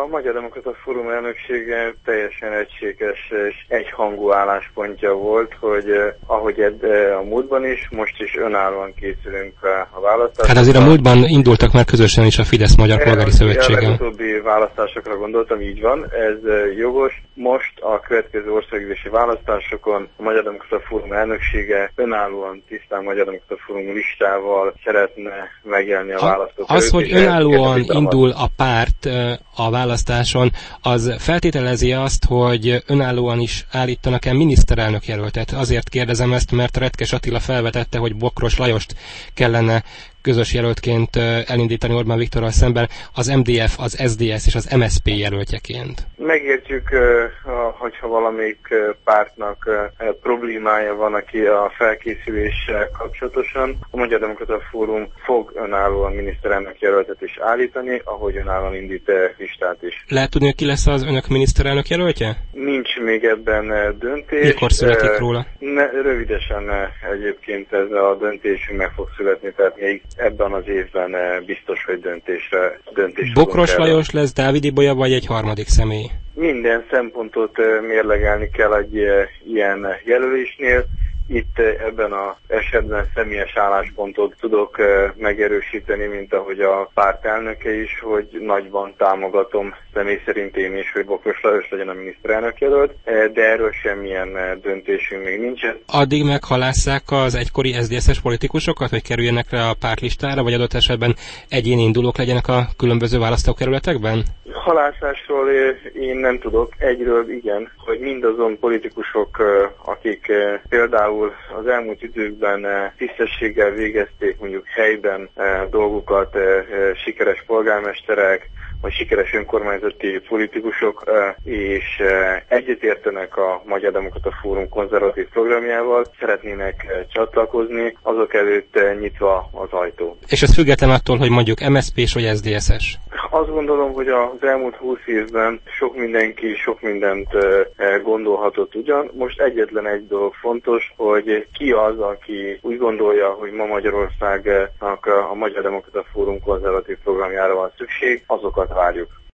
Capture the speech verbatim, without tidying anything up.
Magyar Demokrata Fórum elnöksége teljesen egységes és egyhangú álláspontja volt, hogy eh, ahogy ed, eh, a múltban is, most is önállóan készülünk a választásokra. Hát azért a múltban indultak már közösen is a Fidesz-Magyar Polgári Szövetséggel. A legutóbbi választásokra gondoltam, így van, ez eh, jogos. Most a következő országgyűlési választásokon a Magyar Demokrata Fórum elnöksége önállóan tisztán Magyar Demokrata Fórum listával szeretne megjelni a választók. Az, hogy önállóan indul a párt a választáson, az feltételezi azt, hogy önállóan is állítanak el miniszterelnök jelöltet. Azért kérdezem ezt, mert Retkes Attila felvetette, hogy Bokros Lajost kellene közös jelöltként elindítani Orbán Viktorral szemben, az em dé ef, az es zé dé es és az em es zé pé jelöltjeként. Megértjük, hogyha valamelyik pártnak problémája van, aki a felkészüléssel kapcsolatosan. A Magyar Demokrata Fórum fog önállóan miniszterelnök jelöltet is állítani, ahogy önállóan indít listát is. Lehet tudni, hogy ki lesz az önök miniszterelnök jelöltje? Nincs még ebben döntés. Mikor születik róla? Ne, rövidesen egyébként ez a döntésünk meg fog születni, tehát még ebben az évben biztos, hogy döntésre döntés. Bokros Lajos lesz, Dávid Ibolya vagy egy harmadik személy? Minden szempontot mérlegelni kell egy ilyen jelölésnél. Itt ebben az esetben személyes álláspontot tudok megerősíteni, mint ahogy a párt elnöke is, hogy nagyban támogatom személy szerint én is, hogy Bokros Lajos legyen a miniszterelnök jelölt, de erről semmilyen döntésünk még nincsen. Addig meghalásszák az egykori es zé dé es-es politikusokat, hogy kerüljenek rá a pártlistára, vagy adott esetben egyéni indulók legyenek a különböző választókerületekben? Halászásról én nem tudok. Egyről igen, hogy mindazon politikusok, akik például az elmúlt időkben tisztességgel végezték mondjuk helyben dolgukat, sikeres polgármesterek, vagy sikeres önkormányzati politikusok, és egyetértenek a Magyar Demokrata Fórum konzervatív programjával, szeretnének csatlakozni, azok előtt nyitva az ajtó. És ez független attól, hogy mondjuk em es zé pés vagy es zé dé es-es? Azt gondolom, hogy az elmúlt húsz évben sok mindenki sok mindent gondolhatott ugyan. Most egyetlen egy dolog fontos, hogy ki az, aki úgy gondolja, hogy ma Magyarországnak a Magyar Demokrata Fórum konzervatív programjára van szükség, azokat várjuk.